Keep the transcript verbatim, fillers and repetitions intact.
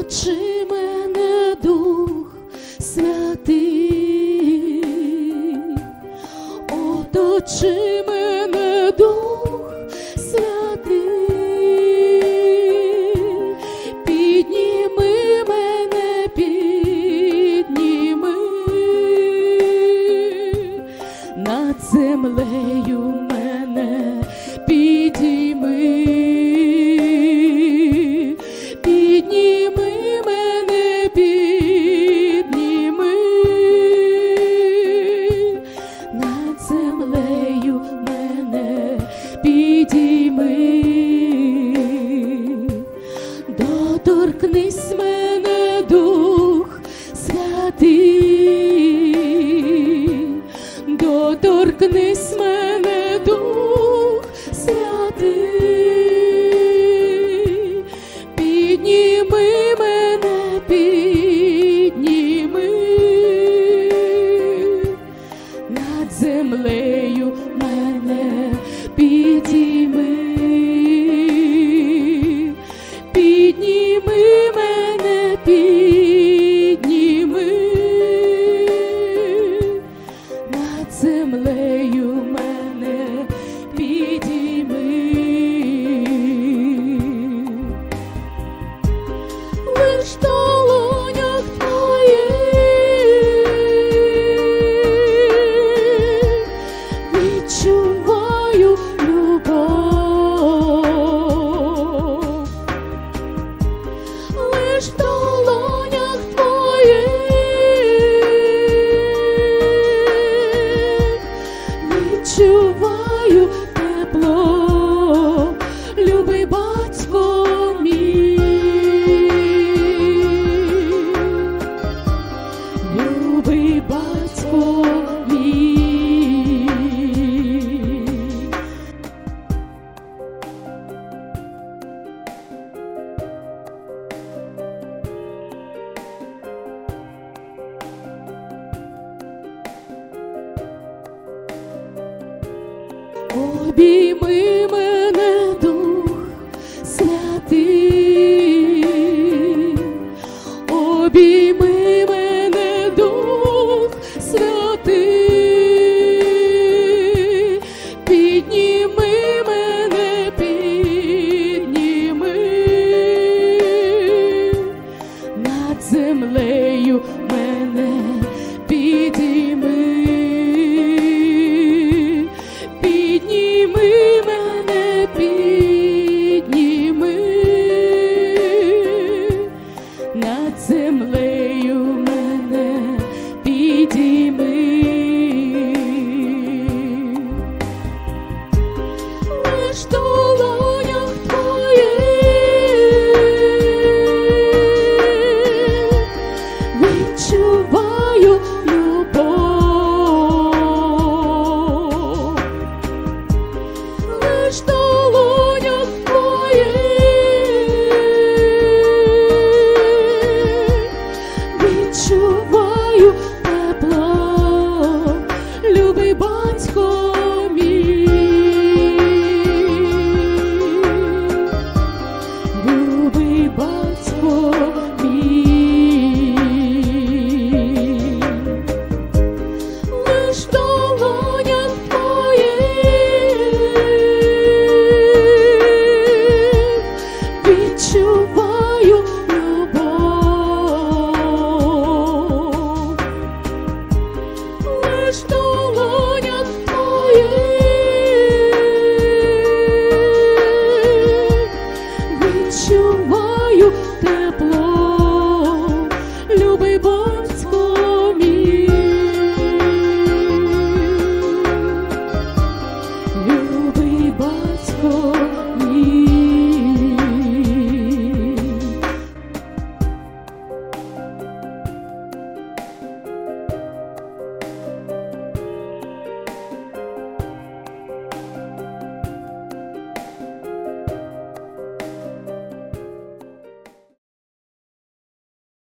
Оточи мене, Дух Святий, оточи мене, Дух Святий, підніми мене, підніми, над землею мене підійми. Підніми мене, підніми, над землею мене підійми, доторкнись мене, Дух Святий, доторкнись мене, Дух Святий, підніми мене, підніми, над землею мене підійми, підніми мене, підніми, над землею мене підійми. Лиш в долонях твоїх відчуваю любов, лиш в долонях твоїх відчуваю тепло, любий батько мій. Любий батько мій. Обійми